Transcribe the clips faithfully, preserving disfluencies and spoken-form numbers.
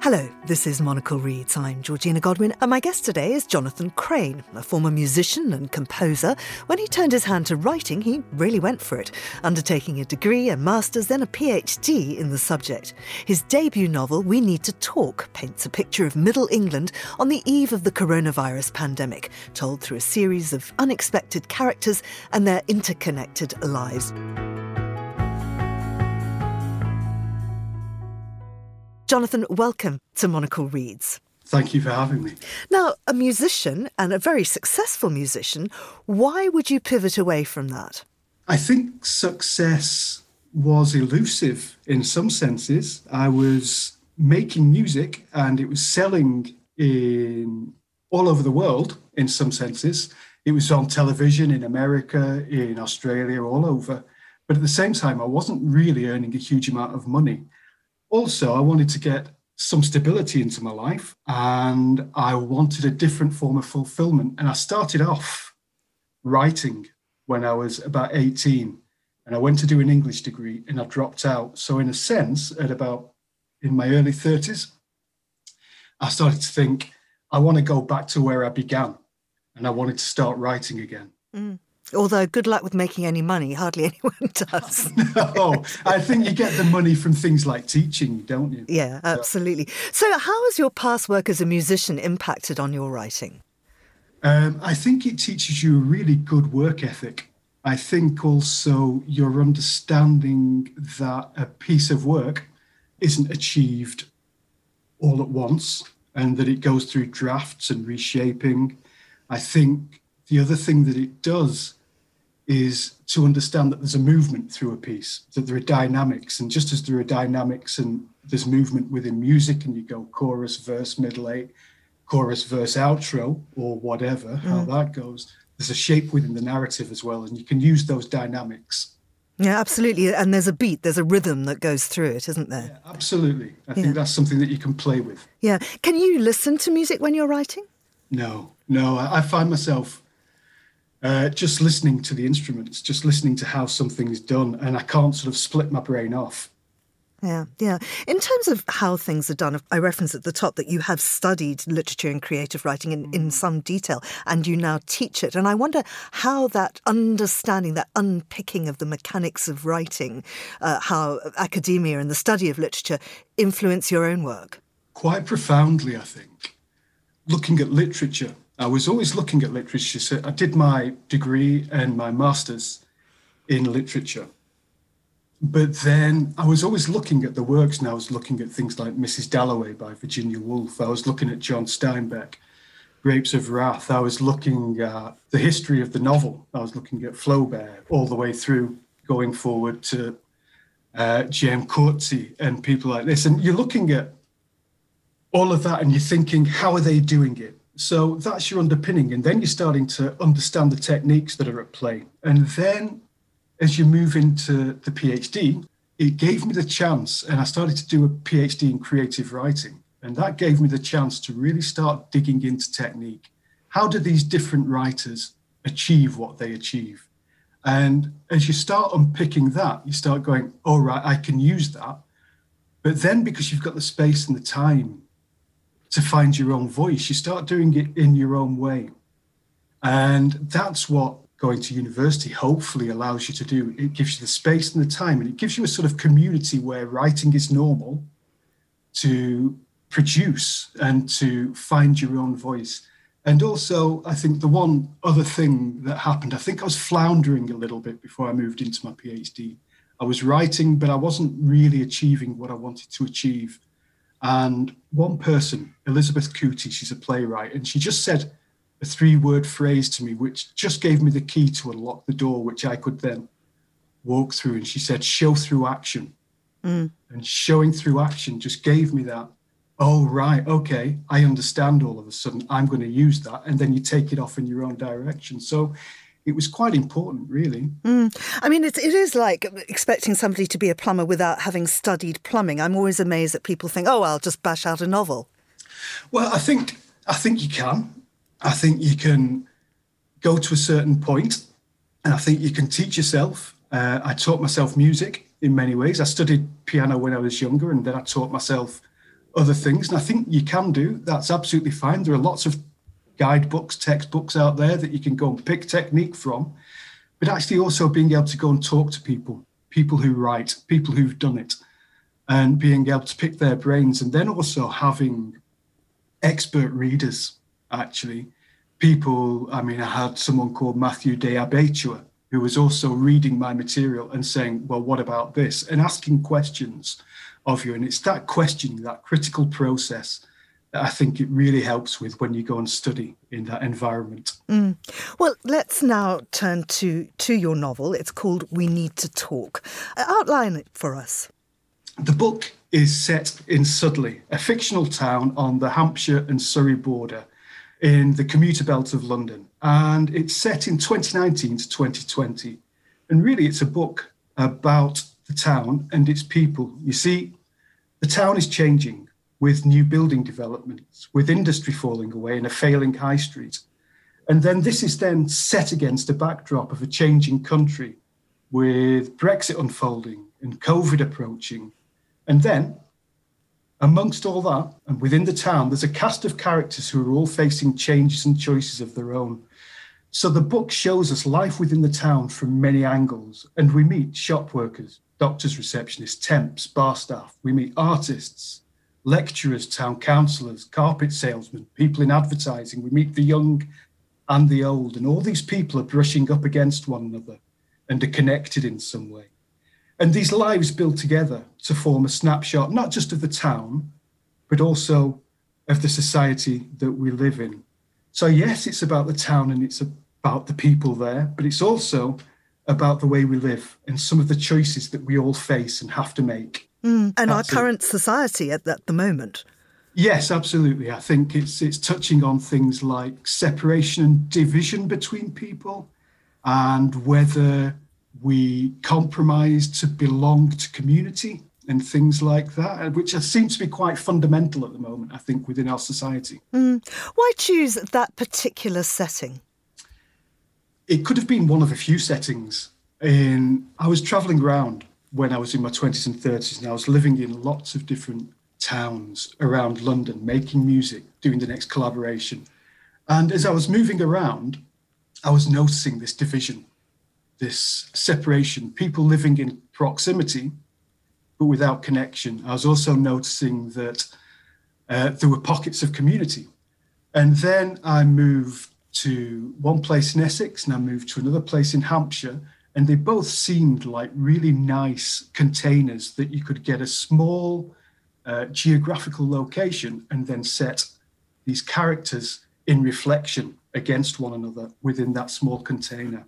Hello, this is Monocle Reads. I'm Georgina Godwin, and my guest today is Jonathan Crane, a former musician and composer. When he turned his hand to writing, he really went for it, undertaking a degree, a master's, then a PhD in the subject. His debut novel, We Need to Talk, paints a picture of Middle England on the eve of the coronavirus pandemic, told through a series of unexpected characters and their interconnected lives. Jonathan, welcome to Monocle Reads. Thank you for having me. Now, a musician and a very successful musician, why would you pivot away from that? I think success was elusive in some senses. I was making music and it was selling in all over the world in some senses. It was on television in America, in Australia, all over. But at the same time, I wasn't really earning a huge amount of money. Also, I wanted to get some stability into my life and I wanted a different form of fulfillment. And I started off writing when I was about eighteen and I went to do an English degree and I dropped out. So in a sense, at about in my early thirties, I started to think, I want to go back to where I began and I wanted to start writing again. Mm. Although good luck with making any money, hardly anyone does. No, I think you get the money from things like teaching, don't you? Yeah, absolutely. So how has your past work as a musician impacted on your writing? Um, I think it teaches you a really good work ethic. I think also your understanding that a piece of work isn't achieved all at once and that it goes through drafts and reshaping. I think the other thing that it does is to understand that there's a movement through a piece, that there are dynamics. And just as there are dynamics and there's movement within music and you go chorus, verse, middle eight, chorus, verse, outro, or whatever, mm. how that goes, there's a shape within the narrative as well. And you can use those dynamics. Yeah, absolutely. And there's a beat, there's a rhythm that goes through it, isn't there? Yeah, absolutely. I yeah. think that's something that you can play with. Yeah. Can you listen to music when you're writing? No, no. I, I find myself Uh, just listening to the instruments, just listening to how something's done, and I can't sort of split my brain off. Yeah, yeah. In terms of how things are done, I referenced at the top that you have studied literature and creative writing in, in some detail, and you now teach it. And I wonder how that understanding, that unpicking of the mechanics of writing, uh, how academia and the study of literature influence your own work. Quite profoundly, I think. Looking at literature, I was always looking at literature. So I did my degree and my master's in literature. But then I was always looking at the works, and I was looking at things like Missus Dalloway by Virginia Woolf. I was looking at John Steinbeck, Grapes of Wrath. I was looking at the history of the novel. I was looking at Flaubert all the way through, going forward to uh, J M Coetzee and people like this. And you're looking at all of that and you're thinking, how are they doing it? So that's your underpinning. And then you're starting to understand the techniques that are at play. And then as you move into the PhD, it gave me the chance, and I started to do a PhD in creative writing. And that gave me the chance to really start digging into technique. How do these different writers achieve what they achieve? And as you start unpicking that, you start going, oh, right, I can use that. But then because you've got the space and the time to find your own voice, you start doing it in your own way. And that's what going to university hopefully allows you to do. It gives you the space and the time, and it gives you a sort of community where writing is normal to produce and to find your own voice. And also, I think the one other thing that happened, I think I was floundering a little bit before I moved into my PhD. I was writing, but I wasn't really achieving what I wanted to achieve. And one person, Elizabeth Cootie, she's a playwright, and she just said a three-word phrase to me, which just gave me the key to unlock the door, which I could then walk through. And she said, show through action. Mm. And showing through action just gave me that, oh, right, okay, I understand all of a sudden. I'm going to use that. And then you take it off in your own direction. So it was quite important, really. Mm. I mean, it, it is like expecting somebody to be a plumber without having studied plumbing. I'm always amazed that people think, oh, I'll just bash out a novel. Well, I think I think you can. I think you can go to a certain point, and I think you can teach yourself. Uh, I taught myself music in many ways. I studied piano when I was younger, and then I taught myself other things. And I think you can do. That's absolutely fine. There are lots of guidebooks, textbooks out there that you can go and pick technique from. But actually also being able to go and talk to people, people who write, people who've done it, and being able to pick their brains. And then also having expert readers, actually. People, I mean, I had someone called Matthew de Abetua, who was also reading my material and saying, well, what about this? And asking questions of you. And it's that questioning, that critical process that I think it really helps with when you go and study in that environment. Mm. Well, let's now turn to, to your novel. It's called We Need to Talk. Outline it for us. The book is set in Sudley, a fictional town on the Hampshire and Surrey border in the commuter belt of London. And it's set in twenty nineteen to twenty twenty. And really, it's a book about the town and its people. You see, the town is changing with new building developments, with industry falling away and a failing high street. And then this is then set against a backdrop of a changing country with Brexit unfolding and COVID approaching. And then, amongst all that, and within the town, there's a cast of characters who are all facing changes and choices of their own. So the book shows us life within the town from many angles, and we meet shop workers, doctors, receptionists, temps, bar staff. We meet artists, lecturers, town councillors, carpet salesmen, people in advertising. We meet the young and the old, and all these people are brushing up against one another and are connected in some way. And these lives build together to form a snapshot, not just of the town, but also of the society that we live in. So yes, it's about the town and it's about the people there, but it's also about the way we live and some of the choices that we all face and have to make. Mm, and That's our current it. society at, at the moment. Yes, absolutely. I think it's it's touching on things like separation and division between people and whether we compromise to belong to community and things like that, which seems to be quite fundamental at the moment, I think, within our society. Mm. Why choose that particular setting? It could have been one of a few settings. In I was travelling around when I was in my twenties and thirties, and I was living in lots of different towns around London, making music, doing the next collaboration. And as I was moving around, I was noticing this division, this separation, people living in proximity, but without connection. I was also noticing that uh, there were pockets of community. And then I moved to one place in Essex and I moved to another place in Hampshire, and they both seemed like really nice containers that you could get a small uh, geographical location and then set these characters in reflection against one another within that small container.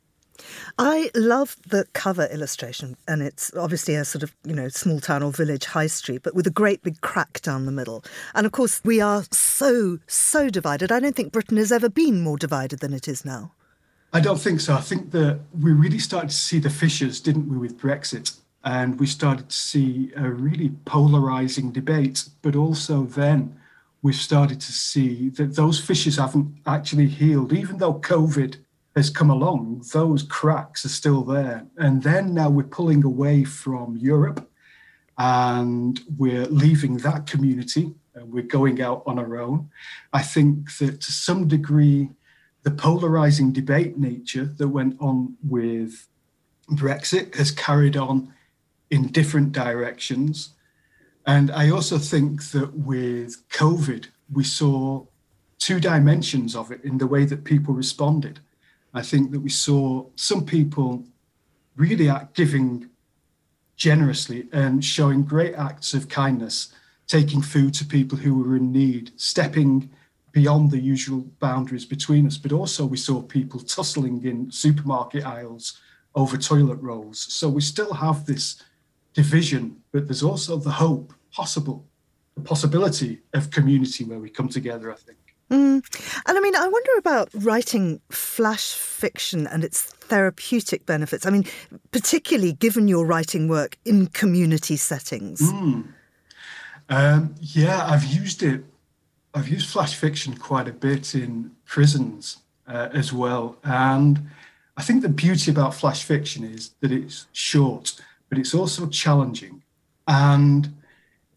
I love the cover illustration, and it's obviously a sort of, you know, small town or village high street, but with a great big crack down the middle. And of course, we are so, so divided. I don't think Britain has ever been more divided than it is now. I don't think so. I think that we really started to see the fissures, didn't we, with Brexit? And we started to see a really polarising debate, but also then we've started to see that those fissures haven't actually healed, even though COVID has come along, those cracks are still there. And then now we're pulling away from Europe and we're leaving that community and we're going out on our own. I think that to some degree, the polarising debate nature that went on with Brexit has carried on in different directions. And I also think that with COVID, we saw two dimensions of it in the way that people responded. I think that we saw some people really act, giving generously and showing great acts of kindness, taking food to people who were in need, stepping beyond the usual boundaries between us. But also we saw people tussling in supermarket aisles over toilet rolls. So we still have this division, but there's also the hope, possible, the possibility of community where we come together, I think. Mm. And I mean, I wonder about writing flash fiction and its therapeutic benefits. I mean, particularly given your writing work in community settings. Mm. Um, yeah, I've used it. I've used flash fiction quite a bit in prisons uh, as well. And I think the beauty about flash fiction is that it's short, but it's also challenging. And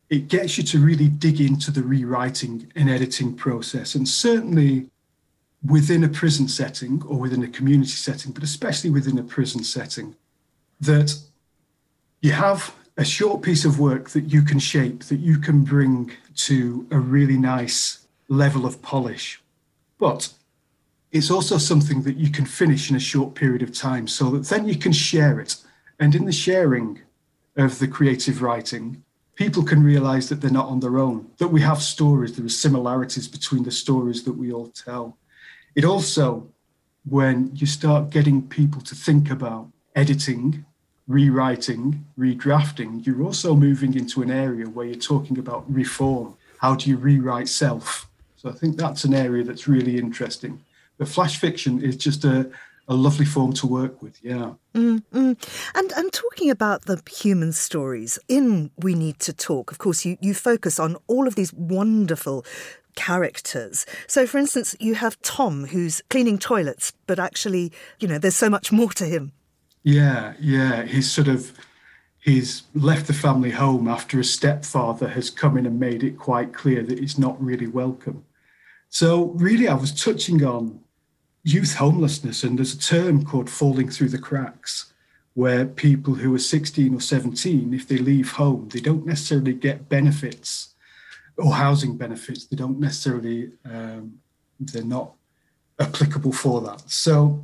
it gets you to really dig into the rewriting and editing process. And certainly within a prison setting or within a community setting, but especially within a prison setting, that you have a short piece of work that you can shape, that you can bring to a really nice level of polish. But it's also something that you can finish in a short period of time so that then you can share it. And in the sharing of the creative writing, people can realize that they're not on their own, that we have stories, there are similarities between the stories that we all tell. It also, when you start getting people to think about editing, rewriting, redrafting, you're also moving into an area where you're talking about reform. How do you rewrite self? So I think that's an area that's really interesting. But flash fiction is just a, a lovely form to work with, yeah. Mm-hmm. And and talking about the human stories, in We Need to Talk, of course, you, you focus on all of these wonderful characters. So, for instance, you have Tom, who's cleaning toilets, but actually, you know, there's so much more to him. Yeah, yeah. He's sort of, he's left the family home after a stepfather has come in and made it quite clear that he's not really welcome. So really, I was touching on youth homelessness, and there's a term called falling through the cracks, where people who are sixteen or seventeen, if they leave home, they don't necessarily get benefits or housing benefits. They don't necessarily, um, they're not applicable for that. So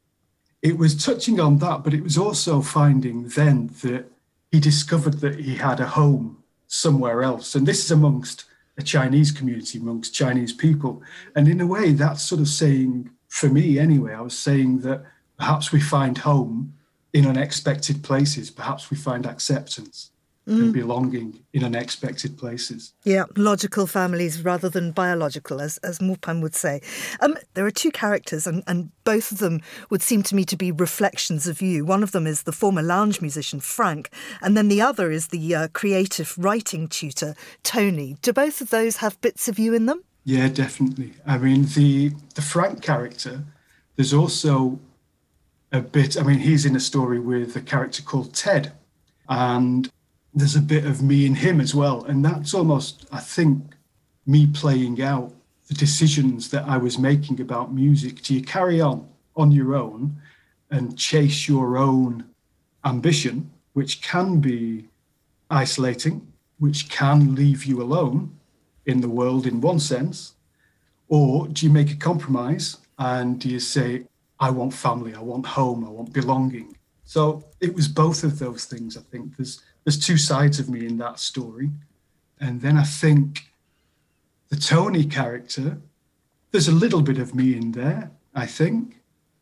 it was touching on that, but it was also finding then that he discovered that he had a home somewhere else. And this is amongst a Chinese community, amongst Chinese people. And in a way, that's sort of saying, for me anyway, I was saying that perhaps we find home in unexpected places. Perhaps we find acceptance mm. and belonging in unexpected places. Yeah, logical families rather than biological, as, as Maupain would say. Um, there are two characters, and, and both of them would seem to me to be reflections of you. One of them is the former lounge musician, Frank, and then the other is the uh, creative writing tutor, Tony. Do both of those have bits of you in them? Yeah, definitely. I mean, the the Frank character, there's also a bit, I mean, he's in a story with a character called Ted, and there's a bit of me in him as well. And that's almost, I think, me playing out the decisions that I was making about music. Do you carry on on your own and chase your own ambition, which can be isolating, which can leave you alone in the world in one sense, or do you make a compromise and do you say, I want family, I want home, I want belonging? So it was both of those things, I think. There's there's two sides of me in that story. And then I think the Tony character, there's a little bit of me in there, I think.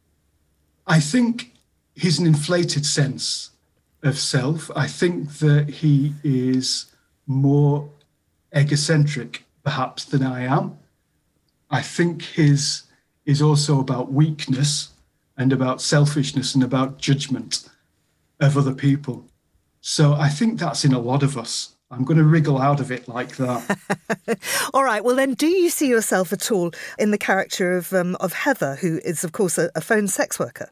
I think he's an inflated sense of self. I think that he is more egocentric, perhaps, than I am. I think his is also about weakness and about selfishness and about judgment of other people. So I think that's in a lot of us. I'm going to wriggle out of it like that. All right. Well, then, do you see yourself at all in the character of um, of Heather, who is, of course, a, a phone sex worker?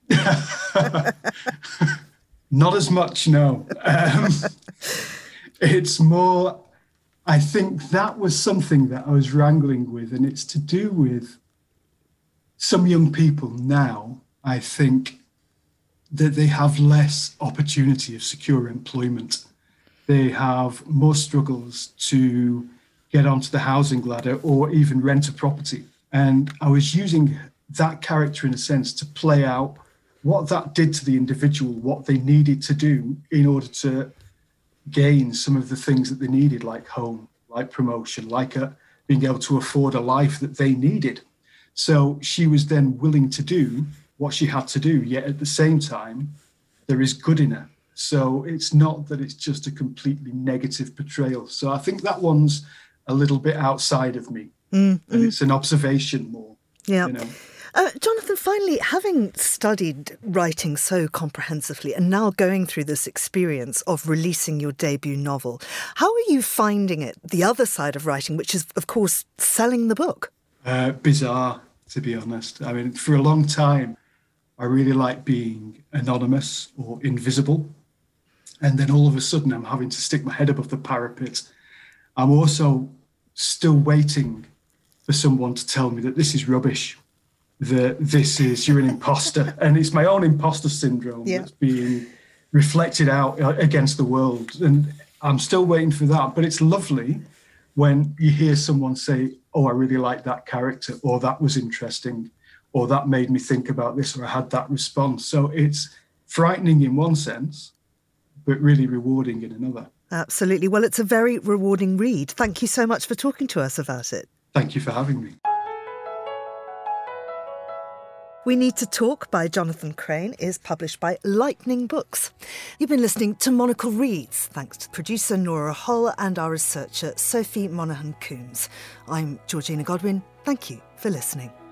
Not as much, no. Um, it's more, I think that was something that I was wrangling with, and it's to do with some young people now, I think, that they have less opportunity of secure employment. They have more struggles to get onto the housing ladder or even rent a property. And I was using that character in a sense to play out what that did to the individual, what they needed to do in order to gain some of the things that they needed, like home, like promotion, like a, being able to afford a life that they needed. So she was then willing to do what she had to do, yet at the same time, there is good in her. So it's not that it's just a completely negative portrayal. So I think that one's a little bit outside of me, mm-hmm. and it's an observation more. Yeah. You know? Uh, Jonathan, finally, having studied writing so comprehensively and now going through this experience of releasing your debut novel, how are you finding it, the other side of writing, which is, of course, selling the book? Uh, bizarre, to be honest. I mean, for a long time, I really liked being anonymous or invisible. And then all of a sudden I'm having to stick my head above the parapet. I'm also still waiting for someone to tell me that this is rubbish, that this is, you're an imposter. And it's my own imposter syndrome yeah. that's being reflected out against the world. And I'm still waiting for that. But it's lovely when you hear someone say, oh, I really like that character, or that was interesting, or that made me think about this, or I had that response. So it's frightening in one sense, but really rewarding in another. Absolutely. Well, it's a very rewarding read. Thank you so much for talking to us about it. Thank you for having me. We Need to Talk by Jonathan Crane is published by Lightning Books. You've been listening to Monocle Reads, thanks to producer Nora Hull and our researcher Sophie Monaghan Coombs. I'm Georgina Godwin. Thank you for listening.